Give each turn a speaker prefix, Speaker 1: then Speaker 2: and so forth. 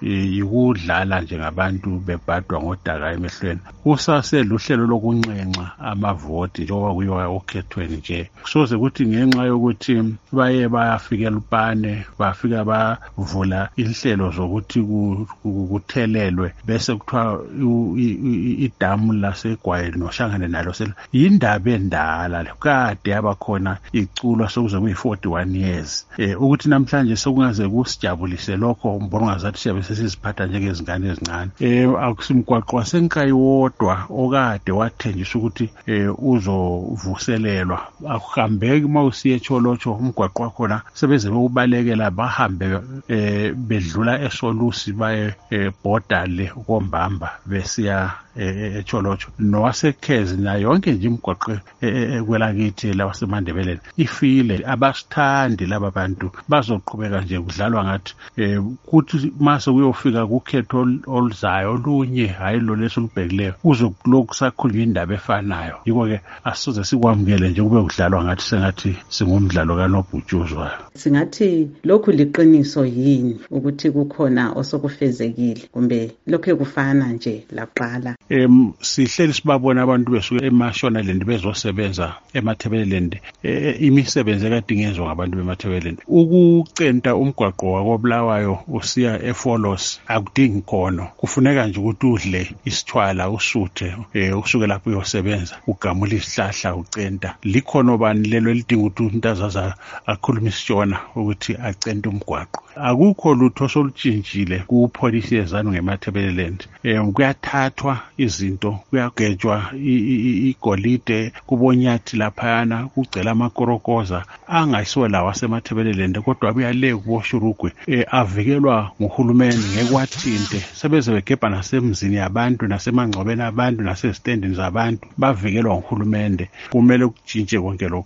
Speaker 1: yikudlala njengabantu bebhadwa ngodaka emehlweni. Kusaseluhlelo lokuncenxa amavoti njengoba kuyiwa okhethweni nje. Soze kuthi ngenxa yokuthi baye bayafikela upane bafika bavula inhlelo zokuthi kuthelelwe bese kuthiwa idamu laseGwayi nohlangane nalo yindaba endala le kade yabakhona iculwa sokuze kuyi41 years ukuthi namhlanje sokungaze kusijabulise lokho mbona ngazathi siyabe sesiziphatha njengezingane ezincane. Akusimgwaqo wasenkayi wodwa okade wathenjiswa ukuthi uzovuselelwa akuhambeki mawusiye eTsholotsho umgwaqo wakhona sebeze bekubalekela bahambe bedlula eSolusi baye border le koMbamba besiya eTsholotsho nowaseKhezi nayo yonke nje imigwaqo kwelakithi lawaseMandebeleni ifile. Abasithandi laba bantu bazoqhubeka nje kudlalwa ngathi kuthi mase kuyofika kukhetho oluzayo olunye hayi lo lesolubhekileyo kuzokulokhu sakhulunywa indaba efanayo. Yiko ke asisoze sikwamukele nje kube kudlalwa ngathi sengathi singumdlalo kanobhutshuzwayo.
Speaker 2: Singathi lokhu liqiniso yini ukuthi kukhona osokufezekile kumbe lokho kufana nje laqala?
Speaker 1: Sihleli sibabona abantu besuke eMashonaland bezosebenza eMathebeleland imisebenzi ekade ingenzwa ngabantu beMathebeleland. Ukucenta umgwaqo wakoBulawayo usiya eFolos akudingi khono, kufuneka nje ukuthi udle isithwala usuthe usuke lapho uyosebenza ugamula isihlahla ucenta. Likhono bani lelo elidinga ukuthi umuntu azaza akhuluma isitshona ukuthi acente umgwaqo. Akukho lutho solutshintshile kupolicy yezanu ngeMathebeleland. Kuyathathwa izinto kuyagejwa igolide kubonyathi laphayana kucela amakorokoza angayisiwe lawa aseMathebeleland kodwa buyale kuboShurugwe avikelwa nguhulumeni ngekwathinte sebeze begebha nasemzini yabantu nasemangcwabeni abantu nasezitendini zabantu bavikelwa nguhulumende. Kumele kutshintshe konke lokho.